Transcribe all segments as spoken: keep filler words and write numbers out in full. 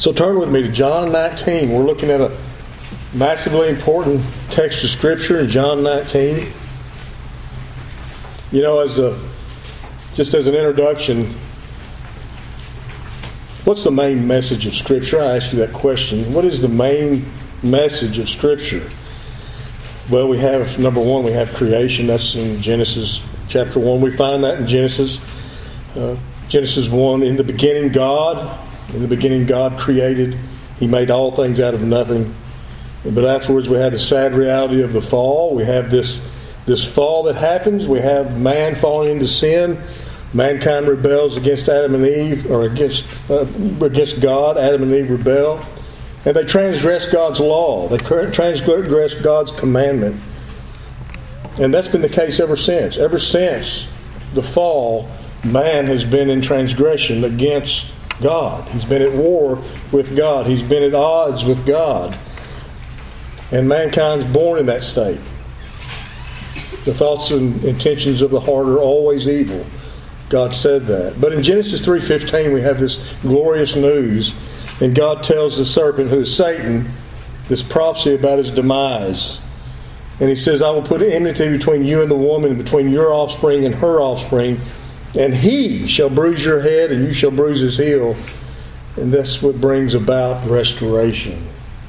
So turn with me to John nineteen. We're looking at a massively important text of Scripture in John nineteen. You know, as a just as an introduction, what's the main message of Scripture? I ask you that question. What is the main message of Scripture? Well, we have, number one, we have creation. That's in Genesis chapter one. We find that in Genesis. Uh, Genesis one, in the beginning God. In the beginning God created. He made all things out of nothing. But afterwards we had the sad reality of the fall. We have this, this fall that happens. We have man falling into sin. Mankind rebels against Adam and Eve, or against uh, against God. Adam and Eve rebel. And they transgress God's law. They transgress God's commandment. And that's been the case ever since. Ever since the fall, man has been in transgression against God. He's been at war with God. He's been at odds with God. And mankind's born in that state. The thoughts and intentions of the heart are always evil. God said that. But in Genesis three fifteen we have this glorious news. And God tells the serpent, who is Satan, this prophecy about his demise. And he says, I will put enmity between you and the woman, between your offspring and her offspring. And he shall bruise your head, and you shall bruise his heel. And that's what brings about restoration.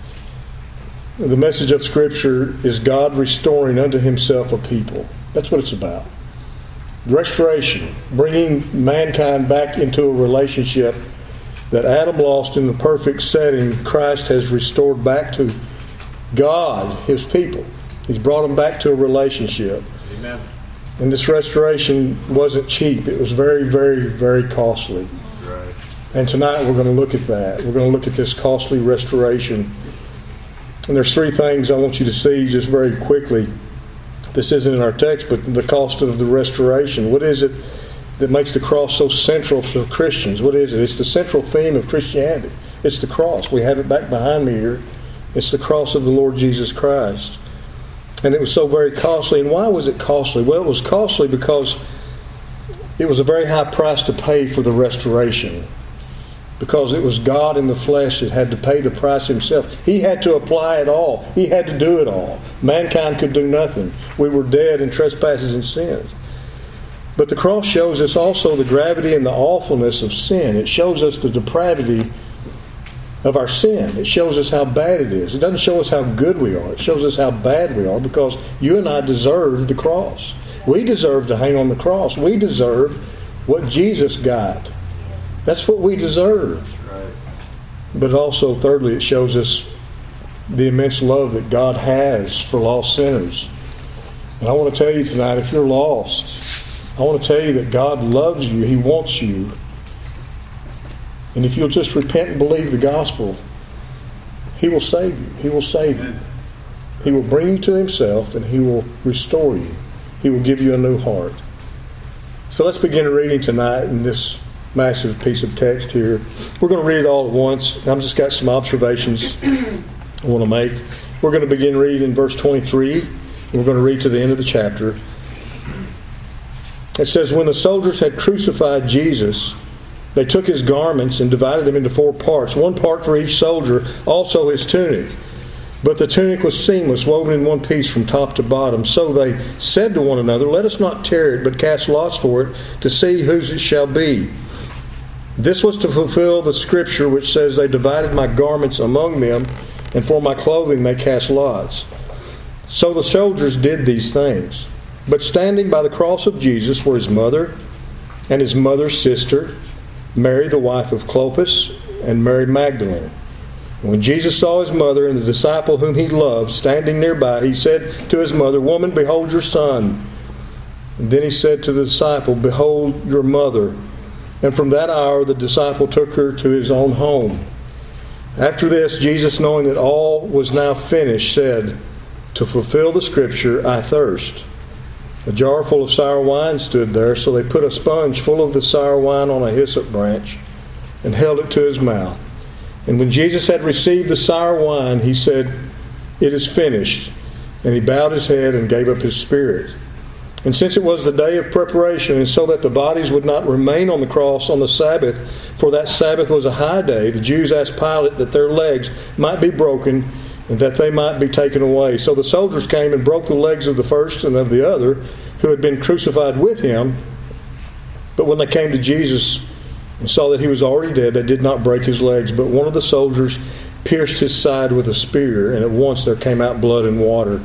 The message of Scripture is God restoring unto himself a people. That's what it's about. Restoration, bringing mankind back into a relationship that Adam lost in the perfect setting. Christ has restored back to God, his people. He's brought them back to a relationship. Amen. And this restoration wasn't cheap. It was very, very, very costly. Right. And tonight we're going to look at that. We're going to look at this costly restoration. And there's three things I want you to see just very quickly. This isn't in our text, but the cost of the restoration. What is it that makes the cross so central for Christians? What is it? It's the central theme of Christianity. It's the cross. We have it back behind me here. It's the cross of the Lord Jesus Christ. And it was so very costly. And why was it costly? Well, it was costly because it was a very high price to pay for the restoration. Because it was God in the flesh that had to pay the price himself. He had to apply it all. He had to do it all. Mankind could do nothing. We were dead in trespasses and sins. But the cross shows us also the gravity and the awfulness of sin. It shows us the depravity of our sin. It shows us how bad it is. It doesn't show us how good we are. It shows us how bad we are, because you and I deserve the cross. We deserve to hang on the cross. We deserve what Jesus got. That's what we deserve. Right. But also, thirdly, it shows us the immense love that God has for lost sinners. And I want to tell you tonight, if you're lost, I want to tell you that God loves you. He wants you. And if you'll just repent and believe the gospel, He will save you. He will save you. He will bring you to Himself, and He will restore you. He will give you a new heart. So let's begin reading tonight in this massive piece of text here. We're going to read it all at once. I've just got some observations I want to make. We're going to begin reading in verse twenty-three, and we're going to read to the end of the chapter. It says, when the soldiers had crucified Jesus, they took his garments and divided them into four parts, one part for each soldier, also his tunic. But the tunic was seamless, woven in one piece from top to bottom. So they said to one another, let us not tear it, but cast lots for it, to see whose it shall be. This was to fulfill the scripture which says, they divided my garments among them, and for my clothing they cast lots. So the soldiers did these things. But standing by the cross of Jesus were his mother and his mother's sister, Mary the wife of Clopas, and Mary Magdalene. And when Jesus saw his mother and the disciple whom he loved standing nearby, he said to his mother, woman, behold your son. And then he said to the disciple, behold your mother. And from that hour the disciple took her to his own home. After this, Jesus, knowing that all was now finished, said, to fulfill the scripture, I thirst. A jar full of sour wine stood there, so they put a sponge full of the sour wine on a hyssop branch and held it to his mouth. And when Jesus had received the sour wine, he said, it is finished. And he bowed his head and gave up his spirit. And since it was the day of preparation, and so that the bodies would not remain on the cross on the Sabbath, for that Sabbath was a high day, the Jews asked Pilate that their legs might be broken and that they might be taken away. So the soldiers came and broke the legs of the first and of the other, who had been crucified with him. But when they came to Jesus and saw that he was already dead, they did not break his legs. But one of the soldiers pierced his side with a spear, and at once there came out blood and water.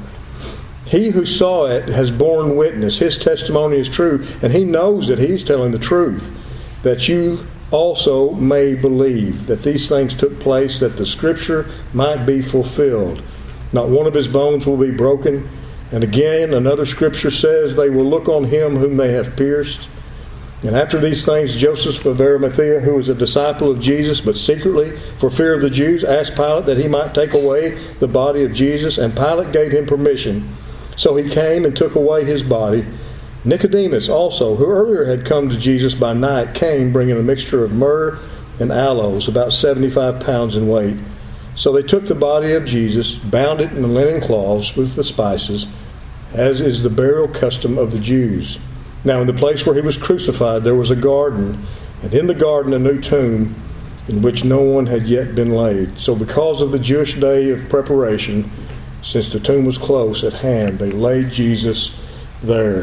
He who saw it has borne witness. His testimony is true, and he knows that he's telling the truth, that you also may believe that these things took place, that the Scripture might be fulfilled. Not one of his bones will be broken. And again, another Scripture says, they will look on him whom they have pierced. And after these things, Joseph of Arimathea, who was a disciple of Jesus, but secretly, for fear of the Jews, asked Pilate that he might take away the body of Jesus, and Pilate gave him permission. So he came and took away his body. Nicodemus also, who earlier had come to Jesus by night, came bringing a mixture of myrrh and aloes, about seventy-five pounds in weight. So they took the body of Jesus, bound it in linen cloths with the spices, as is the burial custom of the Jews. Now in the place where he was crucified there was a garden, and in the garden a new tomb, in which no one had yet been laid. So because of the Jewish day of preparation, since the tomb was close at hand, they laid Jesus there.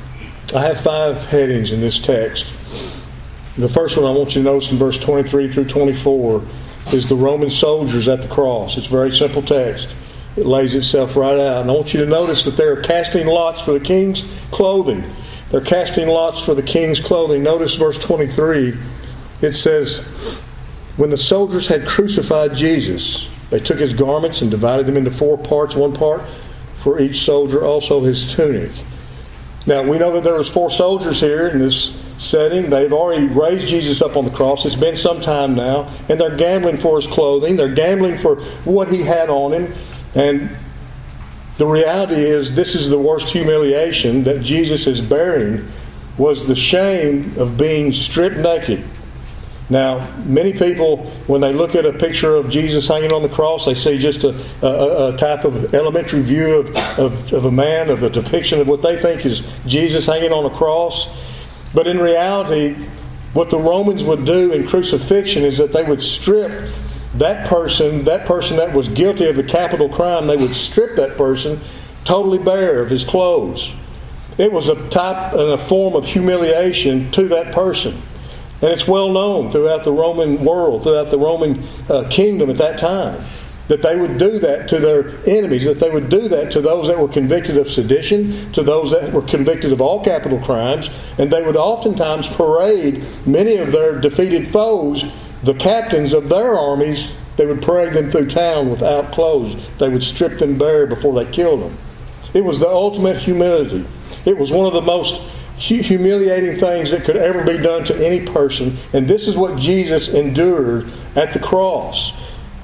I have five headings in this text. The first one I want you to notice in verse twenty-three through twenty-four is the Roman soldiers at the cross. It's a very simple text. It lays itself right out. And I want you to notice that they're casting lots for the king's clothing. They're casting lots for the king's clothing. Notice verse twenty-three. It says, when the soldiers had crucified Jesus, they took his garments and divided them into four parts, one part for each soldier, also his tunic. Now, we know that there was four soldiers here in this setting. They've already raised Jesus up on the cross. It's been some time now. And they're gambling for his clothing. They're gambling for what he had on him. And the reality is, this is the worst humiliation that Jesus is bearing, was the shame of being stripped naked. Now, many people, when they look at a picture of Jesus hanging on the cross, they see just a, a, a type of elementary view of, of, of a man, of a depiction of what they think is Jesus hanging on a cross. But in reality, what the Romans would do in crucifixion is that they would strip that person, that person that was guilty of the capital crime, they would strip that person totally bare of his clothes. It was a type and a form of humiliation to that person. And it's well known throughout the Roman world, throughout the Roman uh, kingdom at that time, that they would do that to their enemies, that they would do that to those that were convicted of sedition, to those that were convicted of all capital crimes, and they would oftentimes parade many of their defeated foes, the captains of their armies. They would parade them through town without clothes. They would strip them bare before they killed them. It was the ultimate humility. It was one of the most humiliating things that could ever be done to any person. And this is what Jesus endured at the cross.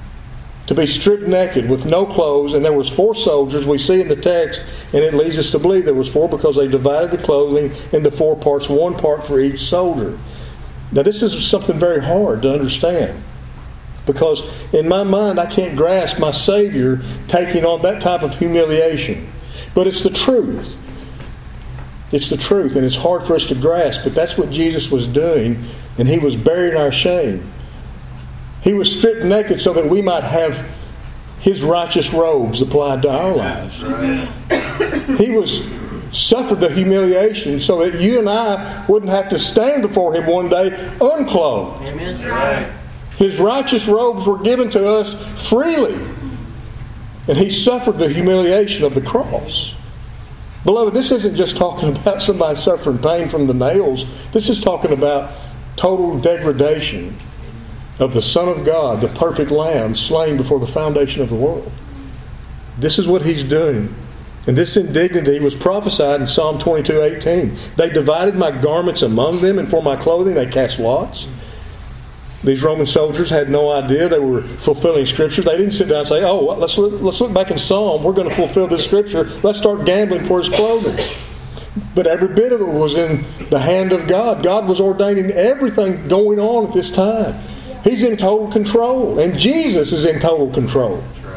To be stripped naked with no clothes. And there was four soldiers, we see in the text, and it leads us to believe there was four because they divided the clothing into four parts, one part for each soldier. Now this is something very hard to understand, because in my mind I can't grasp my Savior taking on that type of humiliation. But it's the truth. It's the truth, and it's hard for us to grasp, but that's what Jesus was doing, and he was bearing our shame. He was stripped naked so that we might have his righteous robes applied to our lives. He was suffered the humiliation so that you and I wouldn't have to stand before him one day unclothed. Amen. His righteous robes were given to us freely, and he suffered the humiliation of the cross. Beloved, this isn't just talking about somebody suffering pain from the nails. This is talking about total degradation of the Son of God, the perfect Lamb, slain before the foundation of the world. This is what he's doing. And this indignity was prophesied in Psalm twenty-two eighteen. They divided my garments among them, and for my clothing they cast lots. These Roman soldiers had no idea they were fulfilling Scripture. They didn't sit down and say, oh, let's look, let's look back in Psalm. We're going to fulfill this Scripture. Let's start gambling for his clothing. But every bit of it was in the hand of God. God was ordaining everything going on at this time. He's in total control. And Jesus is in total control.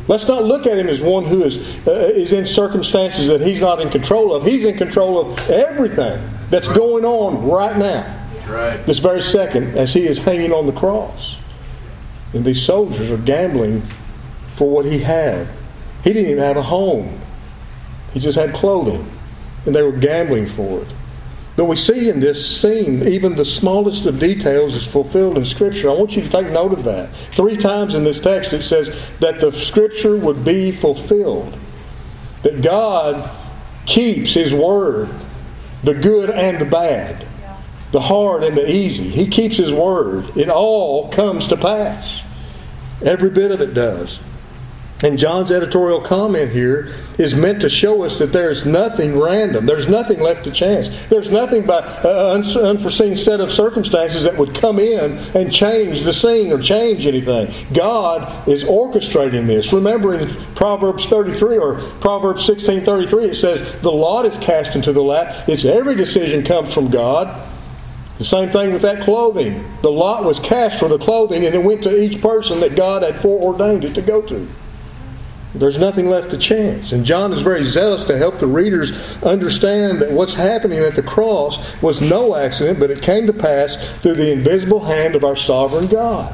Let's not look at him as one who is uh, is in circumstances that he's not in control of. He's in control of everything that's going on right now. Right. This very second, as he is hanging on the cross. And these soldiers are gambling for what he had. He didn't even have a home. He just had clothing. And they were gambling for it. But we see in this scene, even the smallest of details is fulfilled in Scripture. I want you to take note of that. Three times in this text it says that the Scripture would be fulfilled. That God keeps His Word, the good and the bad, the hard and the easy. He keeps His Word. It all comes to pass. Every bit of it does. And John's editorial comment here is meant to show us that there's nothing random. There's nothing left to chance. There's nothing by an unforeseen set of circumstances that would come in and change the scene or change anything. God is orchestrating this. Remember in Proverbs thirty-three or Proverbs sixteen thirty-three, it says, the lot is cast into the lap. It's every decision comes from God. The same thing with that clothing. The lot was cast for the clothing, and it went to each person that God had foreordained it to go to. There's nothing left to chance. And John is very zealous to help the readers understand that what's happening at the cross was no accident, but it came to pass through the invisible hand of our sovereign God.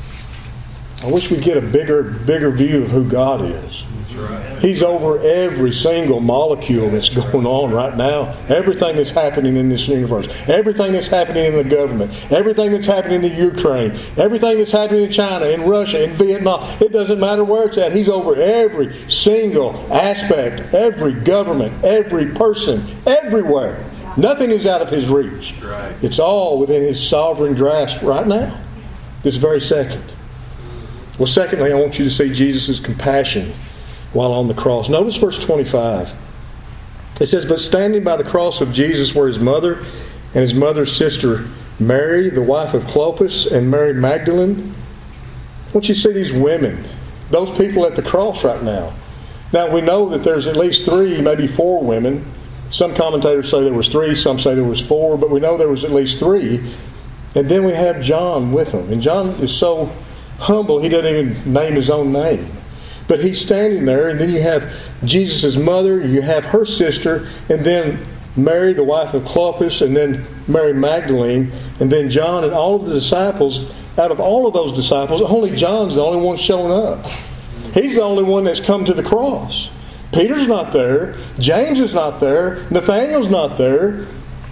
I wish we'd get a bigger, bigger view of who God is. Right. He's over every single molecule that's going on right now. Everything that's happening in this universe. Everything that's happening in the government. Everything that's happening in the Ukraine. Everything that's happening in China, in Russia, in Vietnam. It doesn't matter where it's at. He's over every single aspect. Every government. Every person. Everywhere. Nothing is out of His reach. Right. It's all within His sovereign grasp right now. This very second. Well, secondly, I want you to see Jesus' compassion while on the cross. Notice verse twenty-five. It says, but standing by the cross of Jesus were His mother and His mother's sister Mary, the wife of Clopas, and Mary Magdalene. I want you to see these women, those people at the cross right now. Now we know that there's at least three, maybe four women. Some commentators say there was three, some say there was four, but we know there was at least three. And then we have John with them. And John is so humble, he doesn't even name his own name. But he's standing there, and then you have Jesus' mother, you have her sister, and then Mary, the wife of Clopas, and then Mary Magdalene, and then John, and all of the disciples. Out of all of those disciples, only John's the only one showing up. He's the only one that's come to the cross. Peter's not there. James is not there. Nathaniel's not there.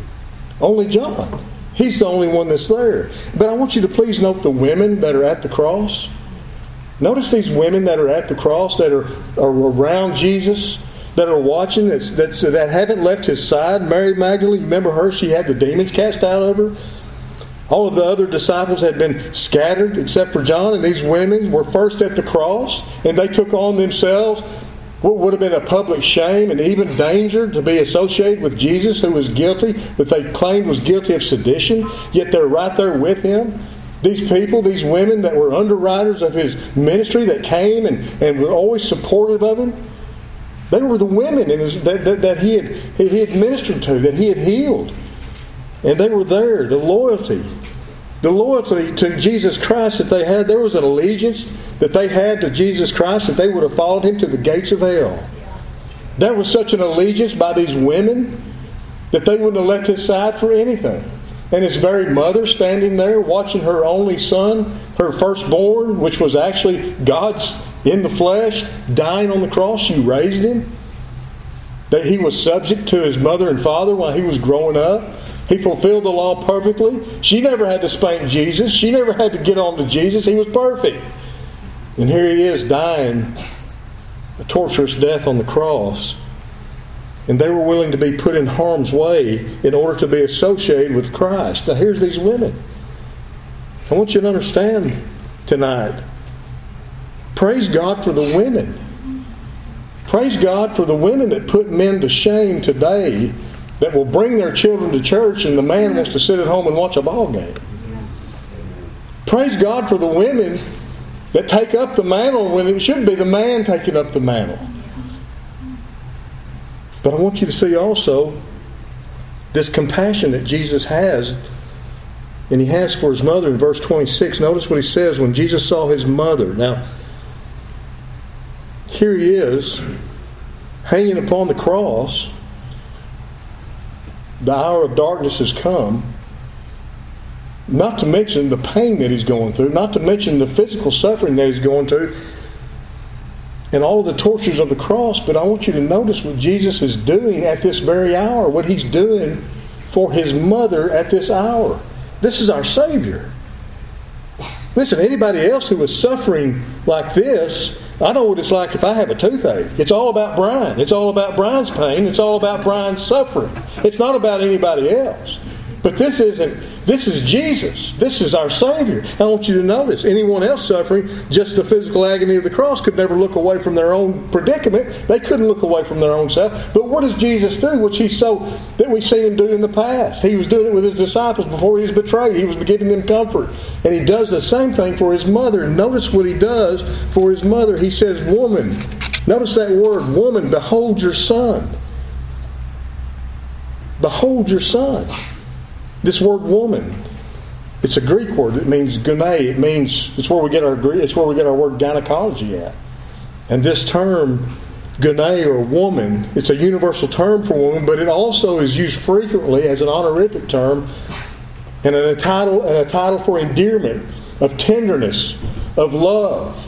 Only John. He's the only one that's there. But I want you to please note the women that are at the cross. Notice these women that are at the cross, that are, are around Jesus, that are watching, that's, that's, that haven't left His side. Mary Magdalene, you remember her? She had the demons cast out of her. All of the other disciples had been scattered except for John, and these women were first at the cross, and they took on themselves what would have been a public shame and even danger to be associated with Jesus, who was guilty, that they claimed was guilty of sedition, yet they're right there with Him. These people, these women that were underwriters of His ministry, that came and, and were always supportive of Him, they were the women in his, that, that, that he, had, he had ministered to, that He had healed. And they were there. The loyalty. The loyalty to Jesus Christ that they had. There was an allegiance that they had to Jesus Christ that they would have followed Him to the gates of hell. There was such an allegiance by these women that they wouldn't have left His side for anything. And His very mother standing there watching her only son, her firstborn, which was actually God's in the flesh, dying on the cross. She raised Him. That He was subject to His mother and father while He was growing up. He fulfilled the law perfectly. She never had to spank Jesus. She never had to get on to Jesus. He was perfect. And here He is dying a torturous death on the cross. And they were willing to be put in harm's way in order to be associated with Christ. Now here's these women. I want you to understand tonight. Praise God for the women. Praise God for the women that put men to shame today, that will bring their children to church and the man wants to sit at home and watch a ball game. Praise God for the women that take up the mantle when it should be the man taking up the mantle. But I want you to see also this compassion that Jesus has, and He has for His mother in verse twenty-six. Notice what He says when Jesus saw His mother. Now, here he is, hanging upon the cross. The hour of darkness has come. Not to mention the pain that he's going through, not to mention the physical suffering that he's going through, and all of the tortures of the cross. But I want you to notice what Jesus is doing at this very hour, what he's doing for his mother at this hour. This is our Savior. Listen, anybody else who is suffering like this, I know what it's like if I have a toothache. It's all about Brian. It's all about Brian's pain. It's all about Brian's suffering. It's not about anybody else. But this isn't, this is Jesus. This is our Savior. I want you to notice, anyone else suffering just the physical agony of the cross could never look away from their own predicament. They couldn't look away from their own self. But what does Jesus do? Which He so, that we've seen Him do in the past. He was doing it with His disciples before He was betrayed. He was giving them comfort. And He does the same thing for His mother. And notice what He does for His mother. He says, woman. Notice that word, woman, behold your son. Behold your son. This word woman, it's a Greek word. It means gune. It means, it's where we get our it's where we get our word gynecology at. And this term, gune or woman, it's a universal term for woman, but it also is used frequently as an honorific term and a title and a title for endearment, of tenderness, of love.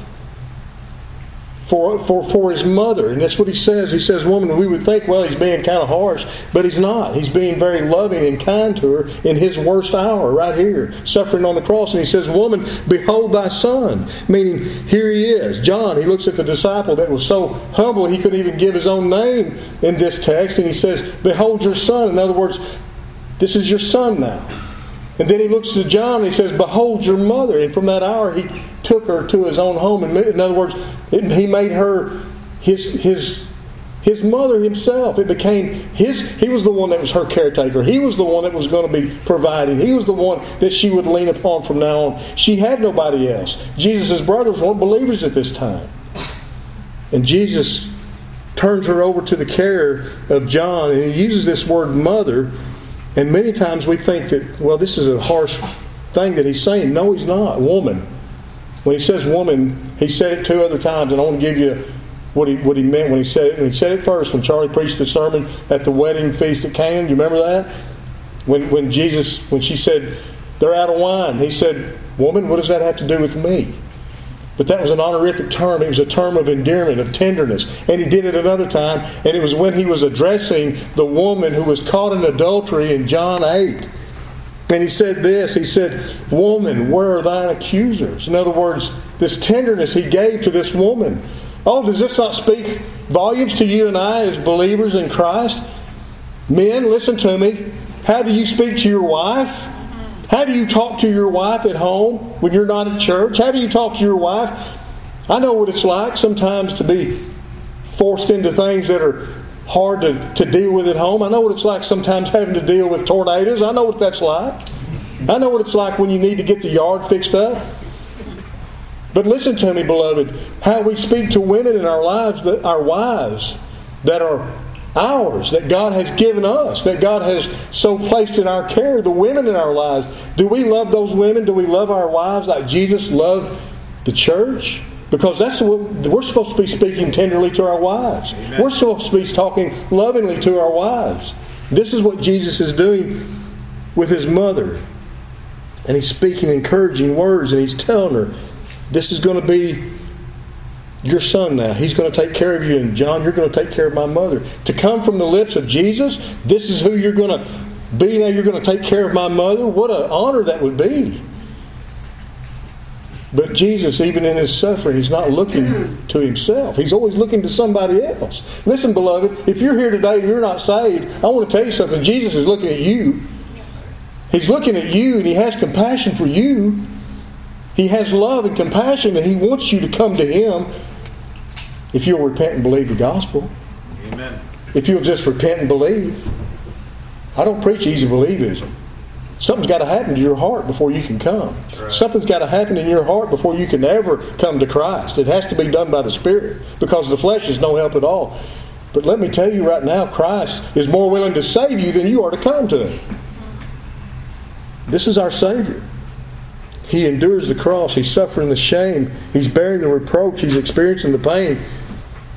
For, for, for his mother. And that's what he says. He says, woman, we would think, well, he's being kind of harsh, but he's not. He's being very loving and kind to her in his worst hour, right here, suffering on the cross. And he says, woman, behold thy son. Meaning, here he is. John, he looks at the disciple that was so humble he couldn't even give his own name in this text. And he says, behold your son. In other words, this is your son now. And then he looks to John and he says, behold your mother. And from that hour he took her to his own home. And in other words, it, he made her his his his mother himself. It became his, he was the one that was her caretaker. He was the one that was going to be providing. He was the one that she would lean upon from now on. She had nobody else. Jesus' brothers weren't believers at this time. And Jesus turns her over to the care of John. And he uses this word mother. And many times we think that, well, this is a harsh thing that he's saying. No, he's not. Woman. When he says woman, he said it two other times, and I want to give you what he what he meant when he said it. And he said it first when Charlie preached the sermon at the wedding feast at Cana. You remember that? When when Jesus, when she said, they're out of wine, he said, woman, what does that have to do with me? But that was an honorific term. It was a term of endearment, of tenderness. And he did it another time. And it was when he was addressing the woman who was caught in adultery in John eight. And he said this. He said, woman, where are thine accusers? In other words, this tenderness he gave to this woman. Oh, does this not speak volumes to you and I as believers in Christ? Men, listen to me. How do you speak to your wife? How do you talk to your wife at home when you're not at church? How do you talk to your wife? I know what it's like sometimes to be forced into things that are hard to, to deal with at home. I know what it's like sometimes having to deal with tornadoes. I know what that's like. I know what it's like when you need to get the yard fixed up. But listen to me, beloved, how we speak to women in our lives, that our wives, that are ours, that God has given us, that God has so placed in our care, the women in our lives. Do we love those women? Do we love our wives like Jesus loved the church? Because that's what we're supposed to be speaking tenderly to our wives. Amen. We're supposed to be talking lovingly to our wives. This is what Jesus is doing with his mother. And he's speaking encouraging words, and he's telling her, this is going to be your son now. He's going to take care of you. And John, you're going to take care of my mother. To come from the lips of Jesus, this is who you're going to be now. You're going to take care of my mother. What an honor that would be. But Jesus, even in his suffering, he's not looking to himself. He's always looking to somebody else. Listen, beloved, if you're here today and you're not saved, I want to tell you something. Jesus is looking at you. He's looking at you, and he has compassion for you. He has love and compassion, and he wants you to come to him if you'll repent and believe the gospel. Amen. If you'll just repent and believe. I don't preach easy believism. Something's got to happen to your heart before you can come. Right. Something's got to happen in your heart before you can ever come to Christ. It has to be done by the Spirit, because the flesh is no help at all. But let me tell you right now, Christ is more willing to save you than you are to come to him. This is our Savior. He endures the cross. He's suffering the shame. He's bearing the reproach. He's experiencing the pain.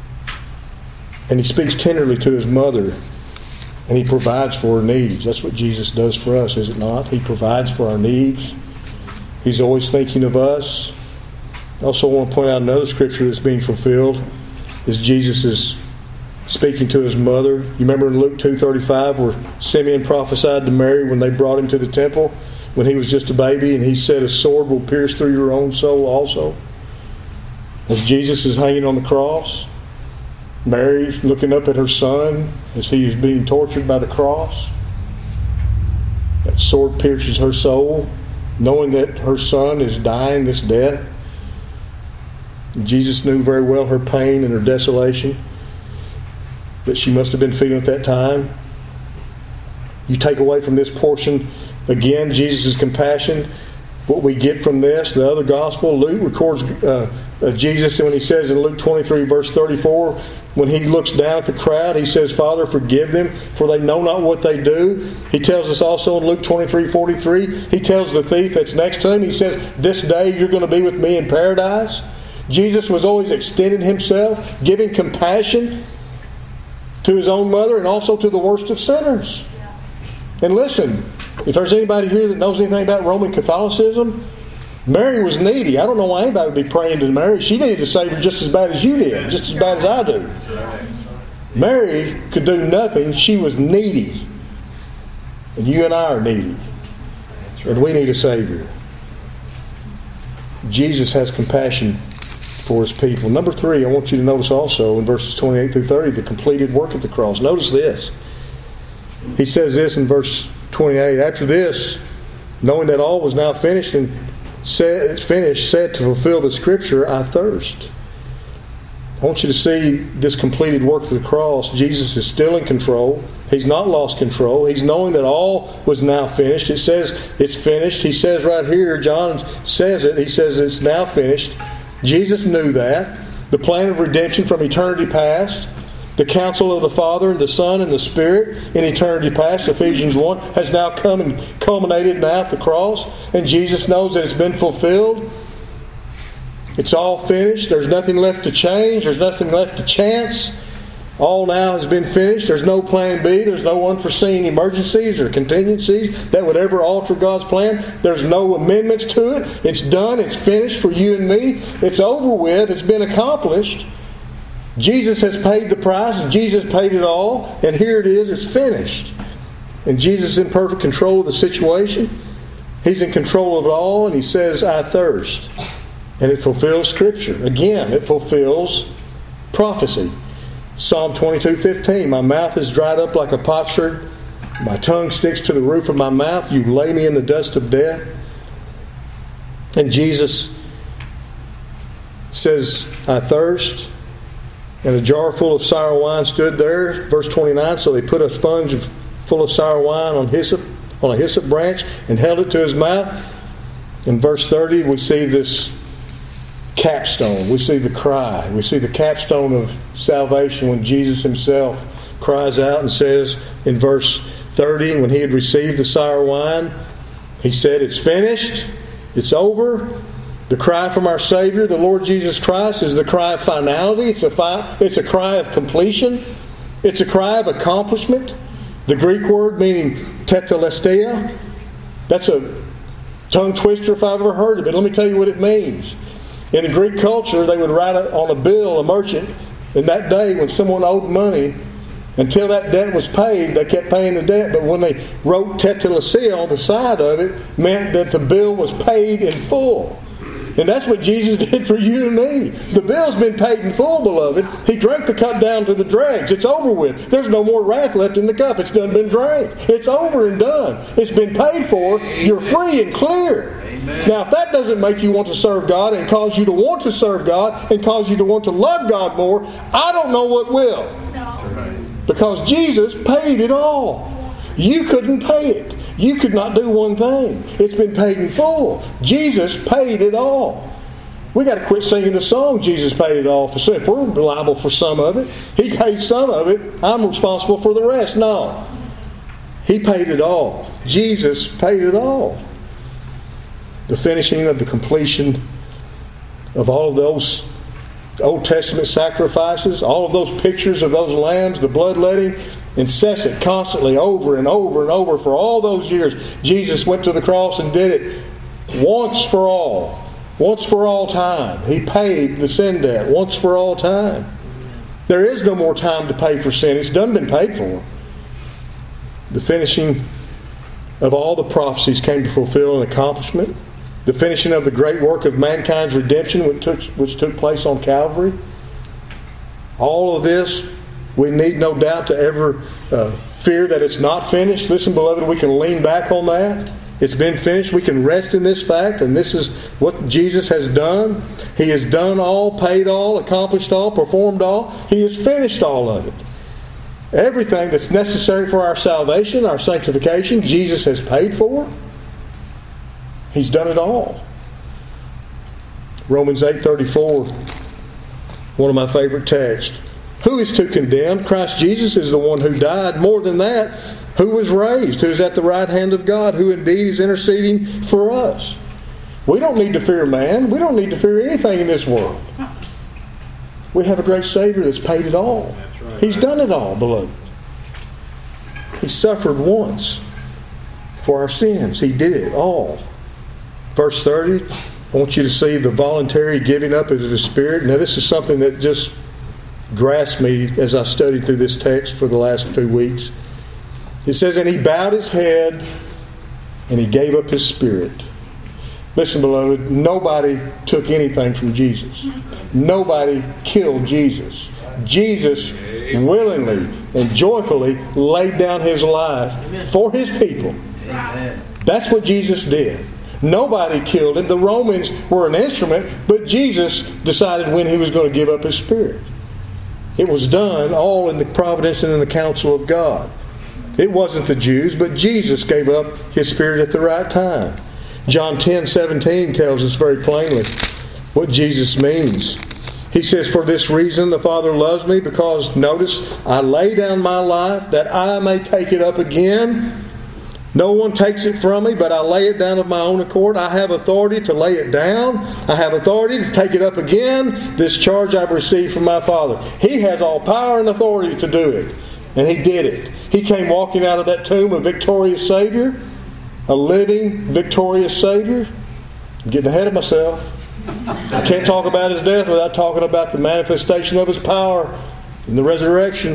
And he speaks tenderly to his mother. And he provides for her needs. That's what Jesus does for us, is it not? He provides for our needs. He's always thinking of us. I also want to point out another scripture that's being fulfilled is Jesus is speaking to his mother. You remember in Luke two thirty-five where Simeon prophesied to Mary when they brought him to the temple when he was just a baby, and he said, a sword will pierce through your own soul also. As Jesus is hanging on the cross, Mary looking up at her son as he is being tortured by the cross. That sword pierces her soul, knowing that her son is dying this death. And Jesus knew very well her pain and her desolation that she must have been feeling at that time. You take away from this portion, again, Jesus' compassion. What we get from this, the other gospel, Luke records uh, uh, Jesus, and when he says in Luke twenty-three, verse thirty-four, when he looks down at the crowd, he says, Father, forgive them, for they know not what they do. He tells us also in Luke twenty-three, forty-three, he tells the thief that's next to him, he says, this day you're going to be with me in paradise. Jesus was always extending himself, giving compassion to his own mother and also to the worst of sinners. And listen, if there's anybody here that knows anything about Roman Catholicism, Mary was needy. I don't know why anybody would be praying to Mary. She needed a Savior just as bad as you did, just as bad as I do. Mary could do nothing. She was needy. And you and I are needy. And we need a Savior. Jesus has compassion for his people. Number three, I want you to notice also in verses twenty-eight through thirty, the completed work of the cross. Notice this. He says this in verse twenty-eight. After this, knowing that all was now finished and said, it's finished, said to fulfill the scripture, I thirst. I want you to see this completed work of the cross. Jesus is still in control. He's not lost control. He's knowing that all was now finished. It says it's finished. He says right here, John says it. He says it's now finished. Jesus knew that. The plan of redemption from eternity past, the counsel of the Father and the Son and the Spirit in eternity past, Ephesians one, has now come and culminated now at the cross. And Jesus knows that it's been fulfilled. It's all finished. There's nothing left to change. There's nothing left to chance. All now has been finished. There's no plan B. There's no unforeseen emergencies or contingencies that would ever alter God's plan. There's no amendments to it. It's done. It's finished for you and me. It's over with. It's been accomplished. Jesus has paid the price. Jesus paid it all. And here it is. It's finished. And Jesus is in perfect control of the situation. He's in control of it all. And he says, I thirst. And it fulfills Scripture. Again, it fulfills prophecy. Psalm twenty-two fifteen, my mouth is dried up like a potsherd. My tongue sticks to the roof of my mouth. You lay me in the dust of death. And Jesus says, I thirst. And a jar full of sour wine stood there. Verse twenty-nine, so they put a sponge full of sour wine on hyssop, on a hyssop branch and held it to his mouth. In verse thirty, we see this capstone. We see the cry. We see the capstone of salvation when Jesus himself cries out and says in verse thirty, when he had received the sour wine, he said, it's finished. It's over. The cry from our Savior, the Lord Jesus Christ, is the cry of finality. It's a, fi- it's a cry of completion. It's a cry of accomplishment. The Greek word meaning tetelestai. That's a tongue twister if I've ever heard of it. Let me tell you what it means. In the Greek culture, they would write on a bill, a merchant, in that day when someone owed money, until that debt was paid, they kept paying the debt. But when they wrote tetelestai on the side of it, meant that the bill was paid in full. And that's what Jesus did for you and me. The bill's been paid in full, beloved. He drank the cup down to the dregs. It's over with. There's no more wrath left in the cup. It's done been drank. It's over and done. It's been paid for. You're free and clear. Amen. Now, if that doesn't make you want to serve God and cause you to want to serve God and cause you to want to love God more, I don't know what will. No. Because Jesus paid it all. You couldn't pay it. You could not do one thing. It's been paid in full. Jesus paid it all. We got to quit singing the song, Jesus paid it all. For some. If we're liable for some of it, He paid some of it, I'm responsible for the rest. No. He paid it all. Jesus paid it all. The finishing of the completion of all of those Old Testament sacrifices, all of those pictures of those lambs, the bloodletting, incessant, constantly, over and over and over for all those years. Jesus went to the cross and did it once for all. Once for all time. He paid the sin debt once for all time. There is no more time to pay for sin. It's done been paid for. The finishing of all the prophecies came to fulfill an accomplishment. The finishing of the great work of mankind's redemption, which took, which took place on Calvary. All of this, we need no doubt to ever uh, fear that it's not finished. Listen, beloved, we can lean back on that. It's been finished. We can rest in this fact, and this is what Jesus has done. He has done all, paid all, accomplished all, performed all. He has finished all of it. Everything that's necessary for our salvation, our sanctification, Jesus has paid for. He's done it all. Romans eight thirty-four, one of my favorite texts. Who is to condemn? Christ Jesus is the one who died. More than that, who was raised, who is at the right hand of God, who indeed is interceding for us. We don't need to fear man. We don't need to fear anything in this world. We have a great Savior that's paid it all. Right. He's done it all, beloved. He suffered once for our sins. He did it all. Verse thirty, I want you to see the voluntary giving up of His Spirit. Now, this is something that just grasped me as I studied through this text for the last two weeks. It says, and He bowed His head and He gave up His spirit. Listen, beloved, nobody took anything from Jesus. Nobody killed Jesus. Jesus willingly and joyfully laid down His life for His people. That's what Jesus did. Nobody killed Him. The Romans were an instrument, but Jesus decided when He was going to give up His spirit. It was done all in the providence and in the counsel of God. It wasn't the Jews, but Jesus gave up His spirit at the right time. John ten seventeen tells us very plainly what Jesus means. He says, for this reason the Father loves me, because, notice, I lay down my life that I may take it up again. No one takes it from me, but I lay it down of my own accord. I have authority to lay it down. I have authority to take it up again. This charge I've received from my Father. He has all power and authority to do it. And He did it. He came walking out of that tomb a victorious Savior. A living, victorious Savior. I'm getting ahead of myself. I can't talk about His death without talking about the manifestation of His power in the resurrection.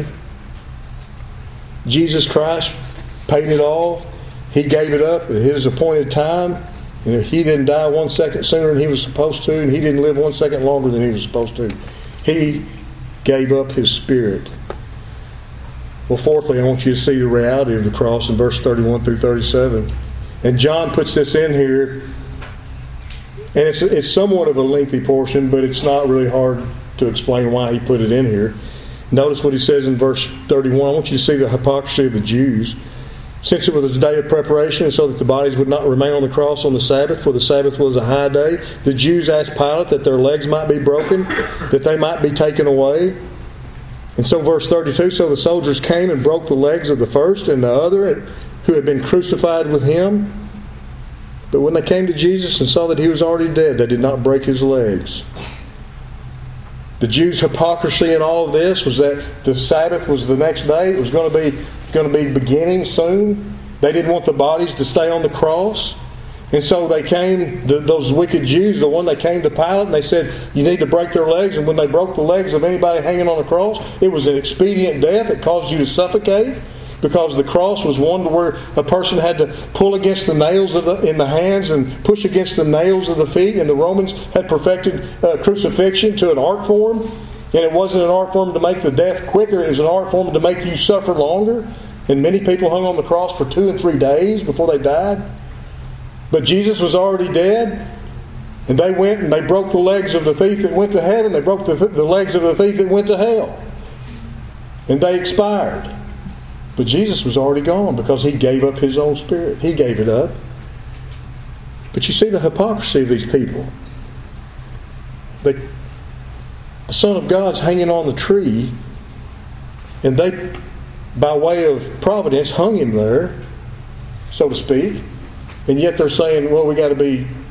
Jesus Christ paid it all. He gave it up at His appointed time. And He didn't die one second sooner than He was supposed to, and He didn't live one second longer than He was supposed to. He gave up His spirit. Well, fourthly, I want you to see the reality of the cross in verse thirty-one through thirty-seven. And John puts this in here, and it's, it's somewhat of a lengthy portion, but it's not really hard to explain why he put it in here. Notice what he says in verse thirty-one. I want you to see the hypocrisy of the Jews. Since it was a day of preparation, and so that the bodies would not remain on the cross on the Sabbath, for the Sabbath was a high day, the Jews asked Pilate that their legs might be broken, that they might be taken away. And so verse thirty-two, so the soldiers came and broke the legs of the first and the other who had been crucified with Him. But when they came to Jesus and saw that He was already dead, they did not break His legs. The Jews' hypocrisy in all of this was that the Sabbath was the next day. It was going to be going to be beginning soon. They didn't want the bodies to stay on the cross. And so they came, the, those wicked Jews, the one they came to Pilate, and they said, you need to break their legs. And when they broke the legs of anybody hanging on the cross, it was an expedient death. It caused you to suffocate, because the cross was one to where a person had to pull against the nails of the, in the hands and push against the nails of the feet. And the Romans had perfected uh, crucifixion to an art form. And it wasn't an art form to make the death quicker. It was an art form to make you suffer longer. And many people hung on the cross for two and three days before they died. But Jesus was already dead. And they went and they broke the legs of the thief that went to heaven. They broke the, the legs of the thief that went to hell. And they expired. But Jesus was already gone because He gave up His own spirit. He gave it up. But you see the hypocrisy of these people. They, the Son of God's hanging on the tree, and they, by way of providence, hung Him there, so to speak. And yet they're saying, well, we got to be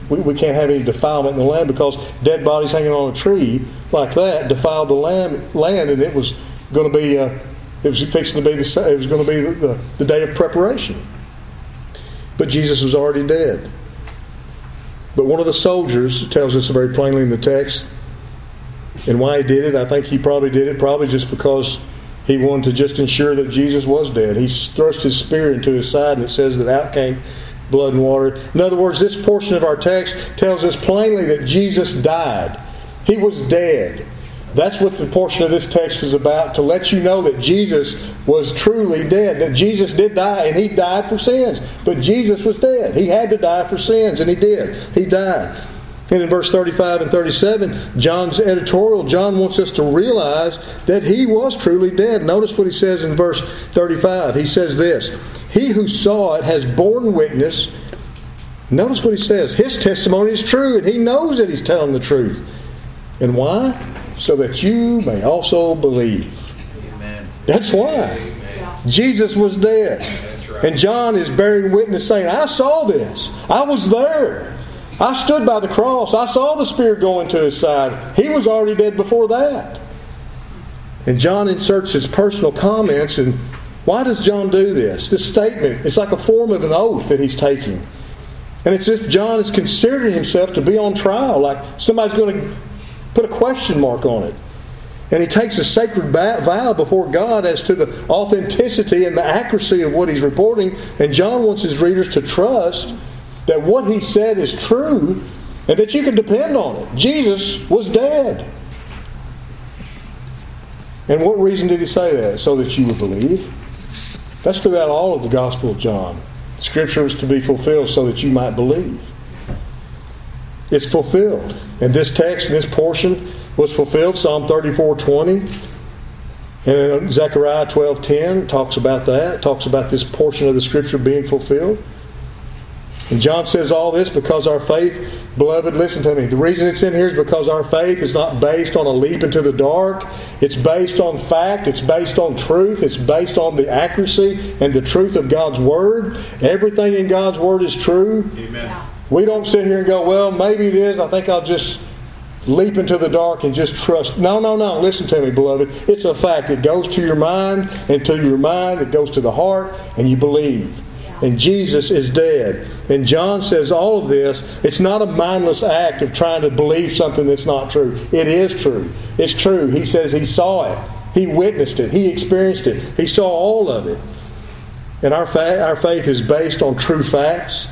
we, we can't have any defilement in the land, because dead bodies hanging on a tree like that defiled the land, land and it was going to be, uh, it was fixing to be the, it was going to be the, the, the day of preparation. But Jesus was already dead. But one of the soldiers tells us very plainly in the text, and why he did it, I think he probably did it probably just because he wanted to just ensure that Jesus was dead. He thrust his spear into his side, and it says that out came blood and water. In other words, this portion of our text tells us plainly that Jesus died. He was dead. That's what the portion of this text is about, to let you know that Jesus was truly dead, that Jesus did die, and He died for sins. But Jesus was dead. He had to die for sins, and He did. He died. And in verse thirty-five and thirty-seven, John's editorial, John wants us to realize that He was truly dead. Notice what he says in verse thirty-five. He says this, "He who saw it has borne witness." Notice what he says. His testimony is true, and he knows that he's telling the truth. And why? So that you may also believe. Amen. That's why. Amen. Jesus was dead. That's right. And John is bearing witness saying, I saw this. I was there. I stood by the cross. I saw the spear go into his side. He was already dead before that. And John inserts his personal comments. And why does John do this? This statement, it's like a form of an oath that he's taking. And it's as if John is considering himself to be on trial, like somebody's going to put a question mark on it. And he takes a sacred vow before God as to the authenticity and the accuracy of what he's reporting. And John wants his readers to trust that what he said is true and that you can depend on it. Jesus was dead. And what reason did he say that? So that you would believe. That's throughout all of the Gospel of John. Scripture was to be fulfilled so that you might believe. It's fulfilled. And this text, this portion was fulfilled. Psalm thirty-four twenty. And Zechariah twelve ten talks about that. Talks about this portion of the Scripture being fulfilled. And John says all this because our faith, beloved, listen to me. The reason it's in here is because our faith is not based on a leap into the dark. It's based on fact. It's based on truth. It's based on the accuracy and the truth of God's Word. Everything in God's Word is true. Amen. We don't sit here and go, well, maybe it is. I think I'll just leap into the dark and just trust. No, no, no. Listen to me, beloved. It's a fact. It goes to your mind, and to your mind it goes to the heart, and you believe. And Jesus is dead. And John says all of this, it's not a mindless act of trying to believe something that's not true. It is true. It's true. He says he saw it. He witnessed it. He experienced it. He saw all of it. And our, fa- our faith is based on true facts.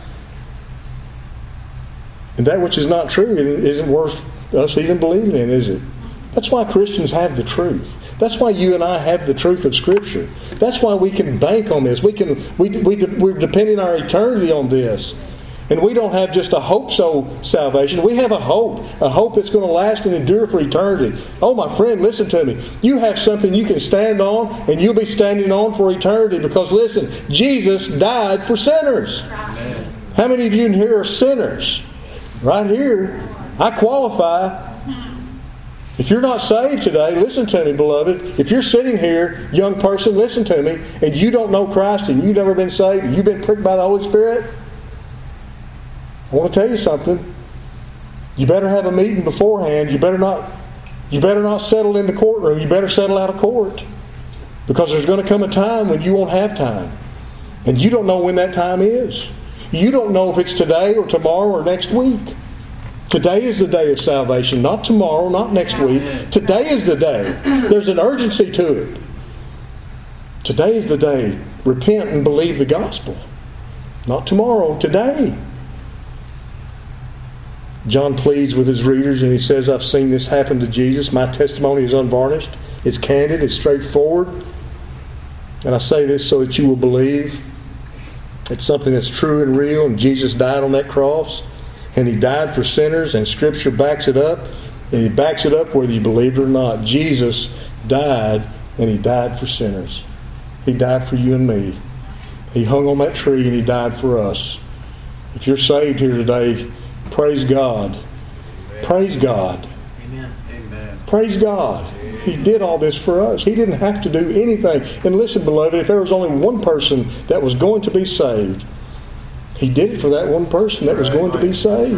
And that which is not true isn't worth us even believing in, is it? That's why Christians have the truth. That's why you and I have the truth of Scripture. That's why we can bank on this. We can, we, we, we're depending our eternity on this. And we don't have just a hope-so salvation. We have a hope. A hope that's going to last and endure for eternity. Oh, my friend, listen to me. You have something you can stand on, and you'll be standing on for eternity. Because, listen, Jesus died for sinners. Amen. How many of you in here are sinners? Right here, I qualify. If you're not saved today, listen to me, beloved. If you're sitting here, young person, listen to me, and you don't know Christ and you've never been saved and you've been pricked by the Holy Spirit, I want to tell you something. You better have a meeting beforehand. You better not, you better not settle in the courtroom. You better settle out of court. Because there's going to come a time when you won't have time. And you don't know when that time is. You don't know if it's today or tomorrow or next week. Today is the day of salvation, not tomorrow, not next week. Today is the day. There's an urgency to it. Today is the day. Repent and believe the gospel. Not tomorrow, today. John pleads with his readers and he says, I've seen this happen to Jesus. My testimony is unvarnished. It's candid. It's straightforward. And I say this so that you will believe. It's something that's true and real, and Jesus died on that cross. And He died for sinners, and Scripture backs it up. And He backs it up whether you believe it or not. Jesus died, and He died for sinners. He died for you and me. He hung on that tree, and He died for us. If you're saved here today, praise God. Amen. Praise God. Amen. Amen. Praise God. He did all this for us. He didn't have to do anything. And listen, beloved, if there was only one person that was going to be saved, He did it for that one person that was going to be saved.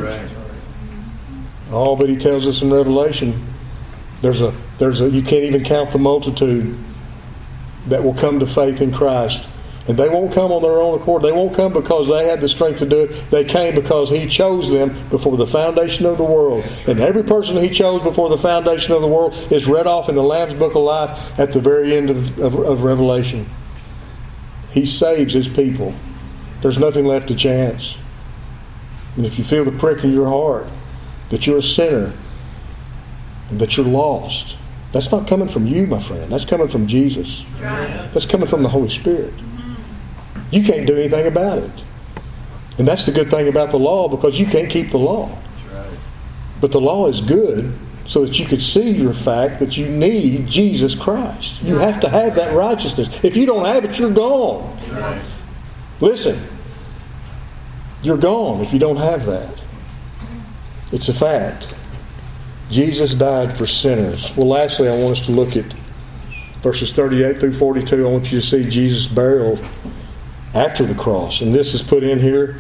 Oh, but he tells us in Revelation, there's a there's a you can't even count the multitude that will come to faith in Christ. And they won't come on their own accord. They won't come because they had the strength to do it. They came because He chose them before the foundation of the world. And every person He chose before the foundation of the world is read off in the Lamb's Book of Life at the very end of, of, of Revelation. He saves His people. There's nothing left to chance. And if you feel the prick in your heart that you're a sinner and that you're lost, that's not coming from you, my friend. That's coming from Jesus. That's coming from the Holy Spirit. You can't do anything about it. And that's the good thing about the law, because you can't keep the law. But the law is good so that you could see your fact that you need Jesus Christ. You have to have that righteousness. If you don't have it, you're gone. Listen, you're gone if you don't have that. It's a fact. Jesus died for sinners. Well, lastly, I want us to look at verses thirty-eight through forty-two. I want you to see Jesus' burial after the cross. And this is put in here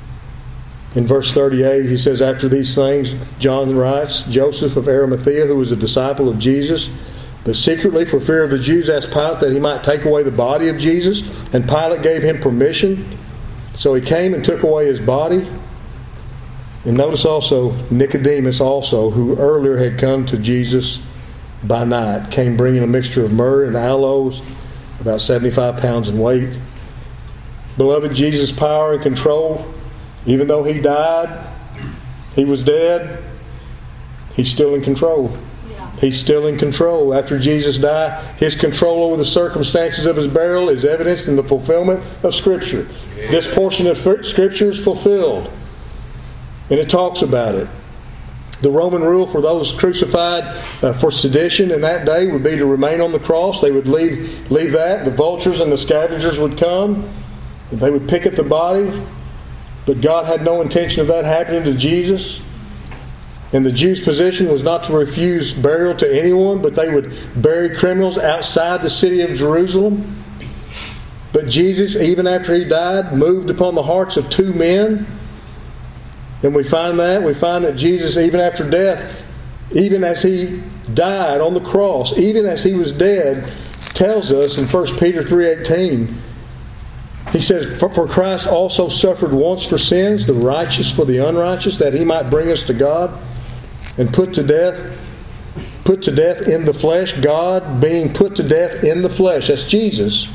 in verse thirty-eight. He says, after these things, John writes, Joseph of Arimathea, who was a disciple of Jesus, but secretly for fear of the Jews, asked Pilate that he might take away the body of Jesus. And Pilate gave him permission. So he came and took away his body. And notice also, Nicodemus also, who earlier had come to Jesus by night, came bringing a mixture of myrrh and aloes, about seventy-five pounds in weight. Beloved, Jesus' power and control, even though He died, He was dead, He's still in control. Yeah. He's still in control. After Jesus died, His control over the circumstances of His burial is evidenced in the fulfillment of Scripture. Yeah. This portion of Scripture is fulfilled. And it talks about it. The Roman rule for those crucified uh, for sedition in that day would be to remain on the cross. They would leave, leave that. The vultures and the scavengers would come. And they would pick at the body. But God had no intention of that happening to Jesus. And the Jews' position was not to refuse burial to anyone, but they would bury criminals outside the city of Jerusalem. But Jesus, even after He died, moved upon the hearts of two men. And we find that. We find that Jesus, even after death, even as He died on the cross, even as He was dead, tells us in First Peter three eighteen, he says, for Christ also suffered once for sins, the righteous for the unrighteous, that He might bring us to God, and put to death, put to death in the flesh, God being put to death in the flesh. That's Jesus,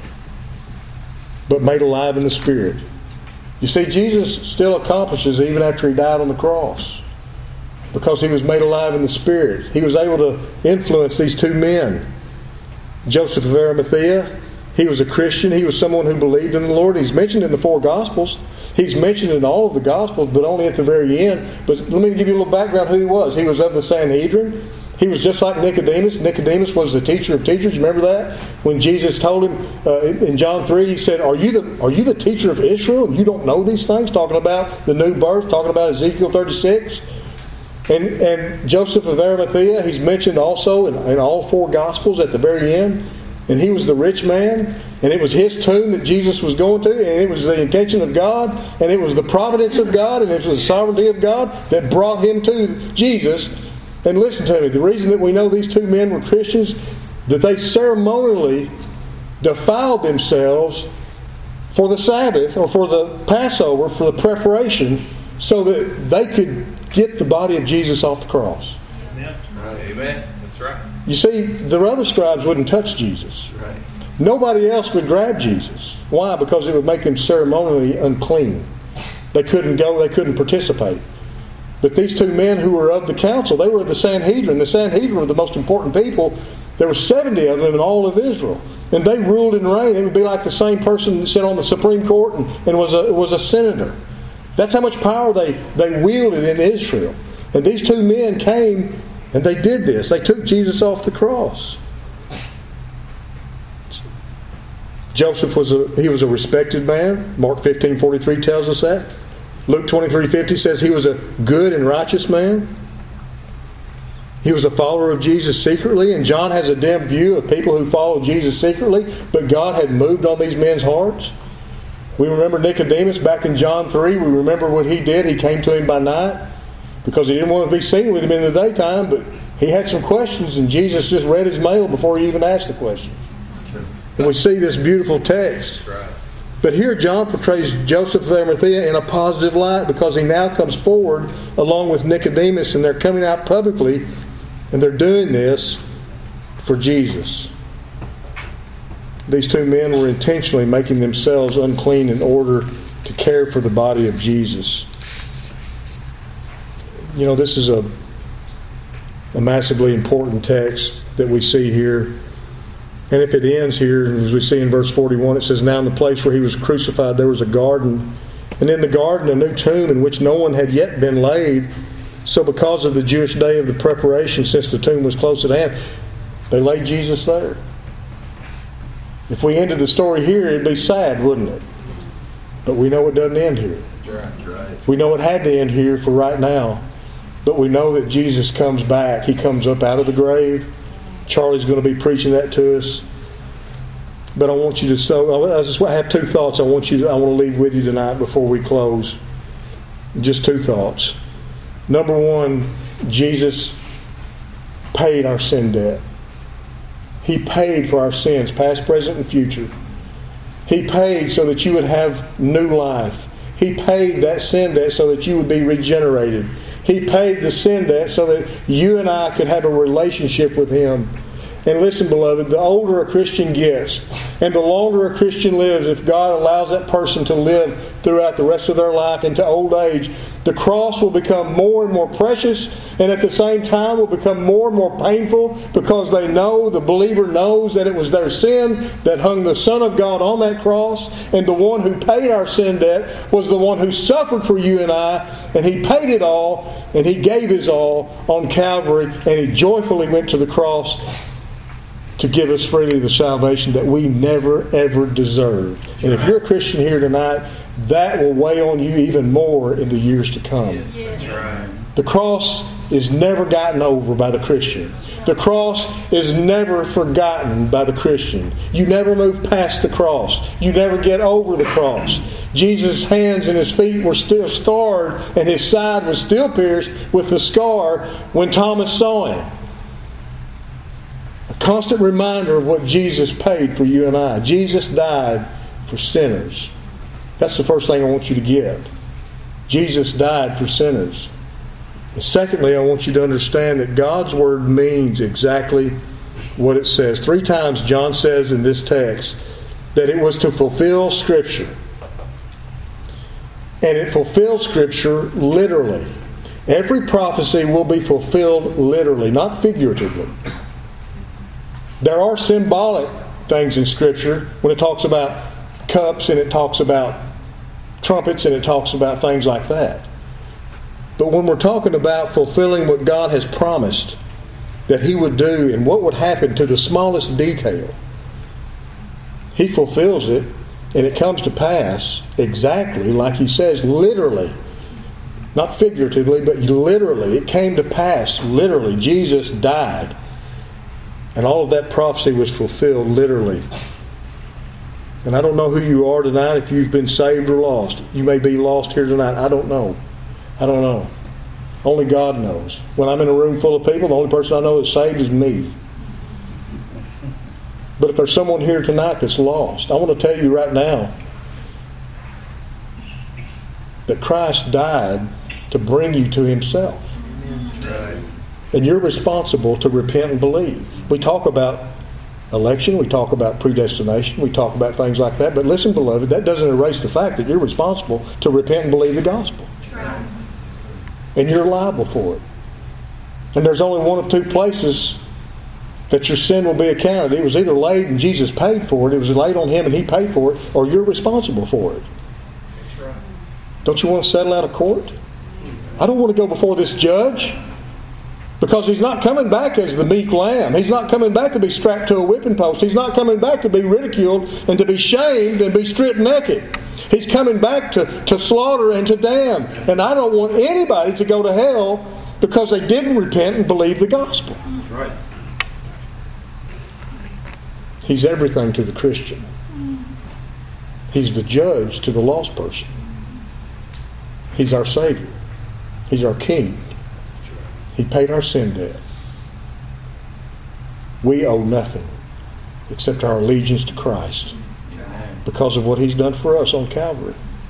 but made alive in the Spirit. You see, Jesus still accomplishes even after He died on the cross, because He was made alive in the Spirit. He was able to influence these two men. Joseph of Arimathea, he was a Christian. He was someone who believed in the Lord. He's mentioned in the four Gospels. He's mentioned in all of the Gospels, but only at the very end. But let me give you a little background who he was. He was of the Sanhedrin. He was just like Nicodemus. Nicodemus was the teacher of teachers. Remember that? When Jesus told him uh, in John three, He said, are you, the, are you the teacher of Israel and you don't know these things? Talking about the new birth, talking about Ezekiel thirty-six. And, and Joseph of Arimathea, he's mentioned also in, in all four Gospels at the very end. And he was the rich man. And it was his tomb that Jesus was going to. And it was the intention of God. And it was the providence of God. And it was the sovereignty of God that brought him to Jesus. And listen to me, the reason that we know these two men were Christians, that they ceremonially defiled themselves for the Sabbath or for the Passover, for the preparation, so that they could get the body of Jesus off the cross. Amen. Amen. That's right. You see, the other scribes wouldn't touch Jesus. Right. Nobody else would grab Jesus. Why? Because it would make them ceremonially unclean. They couldn't go, they couldn't participate. But these two men who were of the council, they were of the Sanhedrin. The Sanhedrin were the most important people. There were seventy of them in all of Israel. And they ruled and reigned. It would be like the same person that sat on the Supreme Court and, and was, a, was a senator. That's how much power they, they wielded in Israel. And these two men came and they did this. They took Jesus off the cross. Joseph was a, he was a respected man. Mark fifteen forty-three tells us that. Luke twenty-three fifty says he was a good and righteous man. He was a follower of Jesus secretly, and John has a dim view of people who follow Jesus secretly, but God had moved on these men's hearts. We remember Nicodemus back in John three. We remember what he did. He came to him by night because he didn't want to be seen with him in the daytime, but he had some questions, and Jesus just read his mail before he even asked the question. And we see this beautiful text. But here John portrays Joseph of Arimathea in a positive light because he now comes forward along with Nicodemus, and they're coming out publicly, and they're doing this for Jesus. These two men were intentionally making themselves unclean in order to care for the body of Jesus. You know, this is a, a massively important text that we see here. And if it ends here, as we see in verse forty-one, it says, "Now in the place where he was crucified there was a garden, and in the garden a new tomb in which no one had yet been laid. So because of the Jewish day of the preparation, since the tomb was close at hand, they laid Jesus there." If we ended the story here, it'd be sad, wouldn't it? But we know it doesn't end here. Right, right. We know it had to end here for right now. But we know that Jesus comes back. He comes up out of the grave. Charlie's going to be preaching that to us. But I want you to so I just have two thoughts I want you to, I want to leave with you tonight before we close. Just two thoughts. Number one, Jesus paid our sin debt. He paid for our sins, past, present, and future. He paid so that you would have new life. He paid that sin debt so that you would be regenerated. He paid the sin debt so that you and I could have a relationship with Him. And listen, beloved, the older a Christian gets and the longer a Christian lives, if God allows that person to live throughout the rest of their life into old age, the cross will become more and more precious, and at the same time will become more and more painful, because they know, the believer knows, that it was their sin that hung the Son of God on that cross, and the one who paid our sin debt was the one who suffered for you and I, and He paid it all, and He gave His all on Calvary, and He joyfully went to the cross to give us freely the salvation that we never, ever deserved. And if you're a Christian here tonight, that will weigh on you even more in the years to come. Yes, that's right. The cross is never gotten over by the Christian. The cross is never forgotten by the Christian. You never move past the cross. You never get over the cross. Jesus' hands and His feet were still scarred, and His side was still pierced with the scar when Thomas saw Him. A constant reminder of what Jesus paid for you and I. Jesus died for sinners. That's the first thing I want you to get. Jesus died for sinners. And secondly, I want you to understand that God's Word means exactly what it says. Three times John says in this text that it was to fulfill Scripture. And it fulfills Scripture literally. Every prophecy will be fulfilled literally, not figuratively. There are symbolic things in Scripture when it talks about cups and it talks about trumpets and it talks about things like that. But when we're talking about fulfilling what God has promised that He would do and what would happen to the smallest detail, He fulfills it, and it comes to pass exactly like He says, literally. Not figuratively, but literally. It came to pass literally. Jesus died. And all of that prophecy was fulfilled literally. And I don't know who you are tonight, if you've been saved or lost. You may be lost here tonight. I don't know. I don't know. Only God knows. When I'm in a room full of people, the only person I know that's saved is me. But if there's someone here tonight that's lost, I want to tell you right now that Christ died to bring you to Himself. Right. And you're responsible to repent and believe. We talk about election, we talk about predestination, we talk about things like that. But listen, beloved, that doesn't erase the fact that you're responsible to repent and believe the gospel. Right. And you're liable for it. And there's only one of two places that your sin will be accounted. It was either laid and Jesus paid for it, it was laid on Him and He paid for it, or you're responsible for it. That's right. Don't you want to settle out of court? I don't want to go before this judge. Because He's not coming back as the meek lamb. He's not coming back to be strapped to a whipping post. He's not coming back to be ridiculed and to be shamed and be stripped naked. He's coming back to, to slaughter and to damn. And I don't want anybody to go to hell because they didn't repent and believe the gospel. That's right. He's everything to the Christian. He's the judge to the lost person. He's our Savior. He's our King. He paid our sin debt. We owe nothing except our allegiance to Christ because of what He's done for us on Calvary.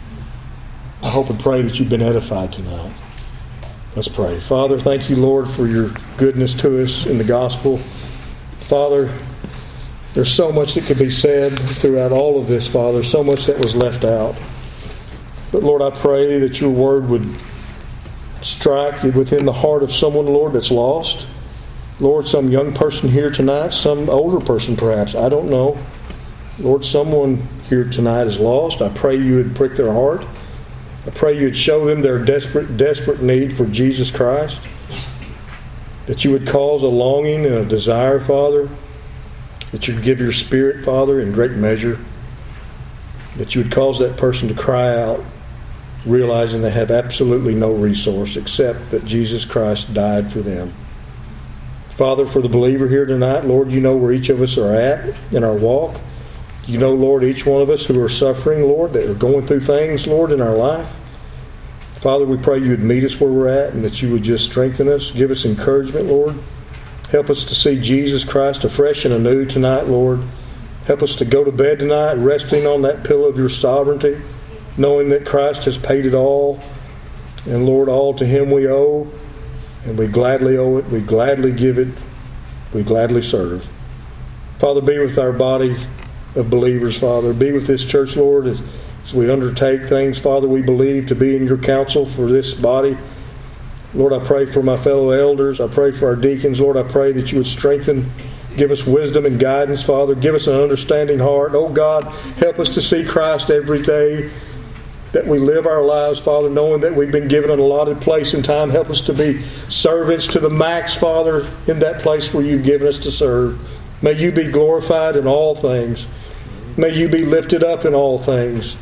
I hope and pray that you've been edified tonight. Let's pray. Father, thank you, Lord, for your goodness to us in the gospel. Father, there's so much that could be said throughout all of this, Father, so much that was left out. But Lord, I pray that your word would strike within the heart of someone, Lord, that's lost. Lord, some young person here tonight, some older person perhaps, I don't know. Lord, someone here tonight is lost. I pray you would prick their heart. I pray you would show them their desperate, desperate need for Jesus Christ. That you would cause a longing and a desire, Father. That you would give your Spirit, Father, in great measure. That you would cause that person to cry out, realizing they have absolutely no resource except that Jesus Christ died for them. Father, for the believer here tonight, Lord, you know where each of us are at in our walk. You know, Lord, each one of us who are suffering, Lord, that are going through things, Lord, in our life. Father, we pray you would meet us where we're at and that you would just strengthen us, give us encouragement, Lord. Help us to see Jesus Christ afresh and anew tonight, Lord. Help us to go to bed tonight resting on that pillow of your sovereignty, knowing that Christ has paid it all. And Lord, all to Him we owe. And we gladly owe it. We gladly give it. We gladly serve. Father, be with our body of believers, Father. Be with this church, Lord, as, as we undertake things, Father, we believe to be in your counsel for this body. Lord, I pray for my fellow elders. I pray for our deacons. Lord, I pray that you would strengthen, give us wisdom and guidance, Father. Give us an understanding heart. Oh, God, help us to see Christ every day. That we live our lives, Father, knowing that we've been given an allotted place and time. Help us to be servants to the max, Father, in that place where you've given us to serve. May you be glorified in all things. May you be lifted up in all things.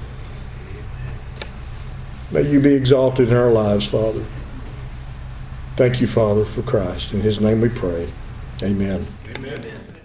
May you be exalted in our lives, Father. Thank you, Father, for Christ. In His name we pray. Amen. Amen.